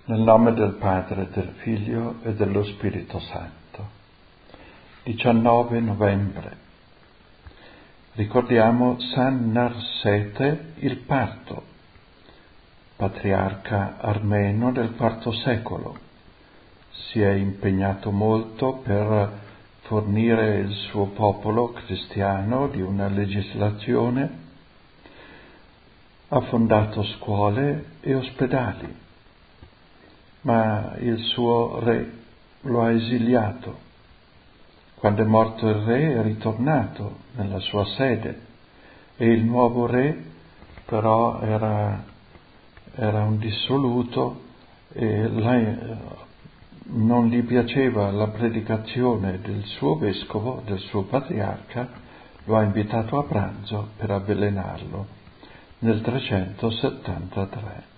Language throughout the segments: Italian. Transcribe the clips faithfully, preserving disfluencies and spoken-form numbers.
Nel nome del Padre, del Figlio e dello Spirito Santo. diciannove novembre. Ricordiamo San Narsete il Parto, patriarca armeno del quarto secolo. Si è impegnato molto per fornire il suo popolo cristiano di una legislazione, ha fondato scuole e ospedali, ma il suo re lo ha esiliato. Quando è morto il re è ritornato nella sua sede e il nuovo re però era, era un dissoluto e la, non gli piaceva la predicazione del suo vescovo, del suo patriarca, lo ha invitato a pranzo per avvelenarlo nel trecentosettantatré.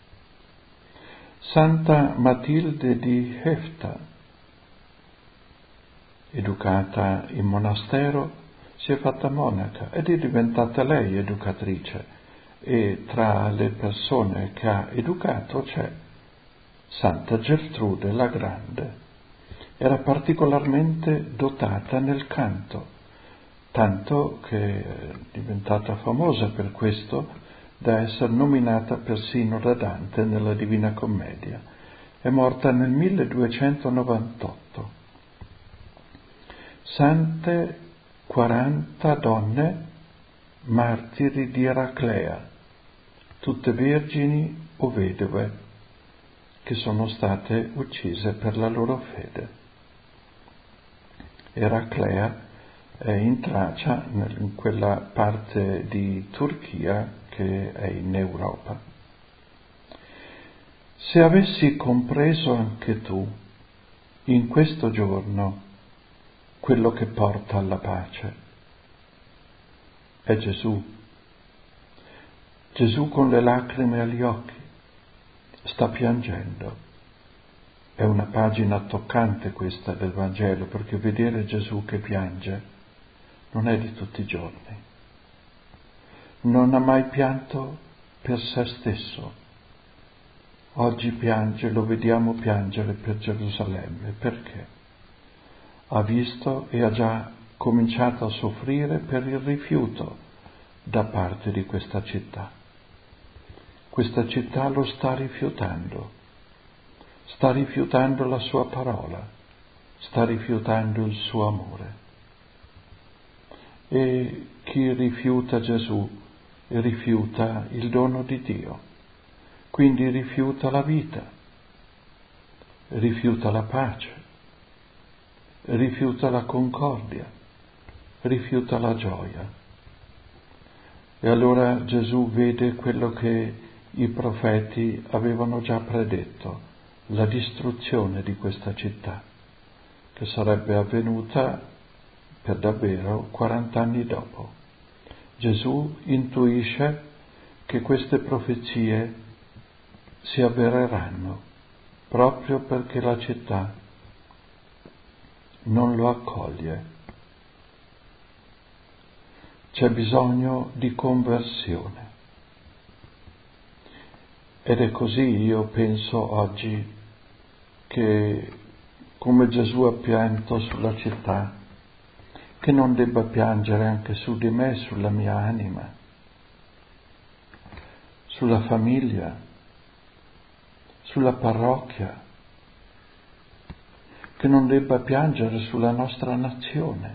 Santa Matilde di Hefta, educata in monastero, si è fatta monaca ed è diventata lei educatrice, e tra le persone che ha educato c'è Santa Gertrude la Grande. Era particolarmente dotata nel canto, tanto che è diventata famosa per questo, da essere nominata persino da Dante nella Divina Commedia. È morta nel milleduecentonovantotto. Sante quaranta donne martiri di Eraclea, tutte vergini o vedove, che sono state uccise per la loro fede. Eraclea è in Tracia, in quella parte di Turchia che è in Europa. Se avessi compreso anche tu, in questo giorno, quello che porta alla pace, è Gesù. Gesù con le lacrime agli occhi sta piangendo. È una pagina toccante questa del Vangelo, perché vedere Gesù che piange non è di tutti i giorni. Non ha mai pianto per se stesso. Oggi piange, lo vediamo piangere per Gerusalemme. Perché? Ha visto e ha già cominciato a soffrire per il rifiuto da parte di questa città. Questa città lo sta rifiutando, sta rifiutando la sua parola, sta rifiutando il suo amore. E chi rifiuta Gesù rifiuta il dono di Dio, quindi rifiuta la vita, rifiuta la pace, rifiuta la concordia, rifiuta la gioia. E allora Gesù vede quello che i profeti avevano già predetto, la distruzione di questa città, che sarebbe avvenuta per davvero quarant'anni dopo. Gesù intuisce che queste profezie si avvereranno proprio perché la città non lo accoglie. C'è bisogno di conversione. Ed è così, io penso oggi, che come Gesù ha pianto sulla città, che non debba piangere anche su di me, sulla mia anima, sulla famiglia, sulla parrocchia, che non debba piangere sulla nostra nazione,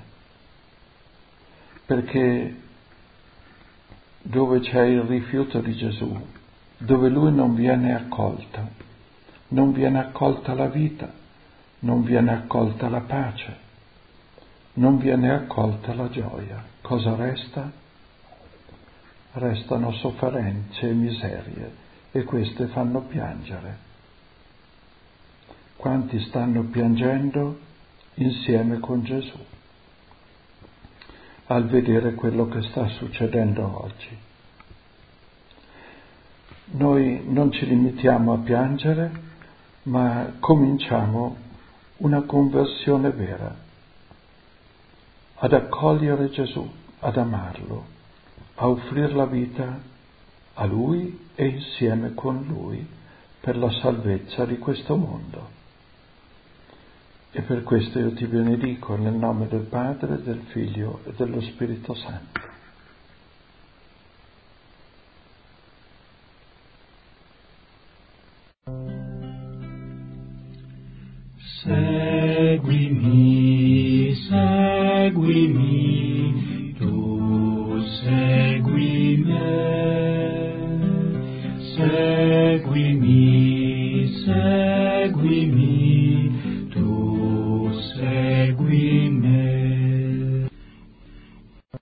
perché dove c'è il rifiuto di Gesù, dove Lui non viene accolto, non viene accolta la vita, non viene accolta la pace, non viene accolta la gioia. Cosa resta? Restano sofferenze e miserie, e queste fanno piangere. Quanti stanno piangendo insieme con Gesù al vedere quello che sta succedendo oggi. Noi non ci limitiamo a piangere, ma cominciamo una conversione vera, ad accogliere Gesù, ad amarlo, a offrire la vita a Lui e insieme con Lui per la salvezza di questo mondo. E per questo io ti benedico nel nome del Padre, del Figlio e dello Spirito Santo. Seguimi, seguimi, tu segui me, seguimi, seguimi.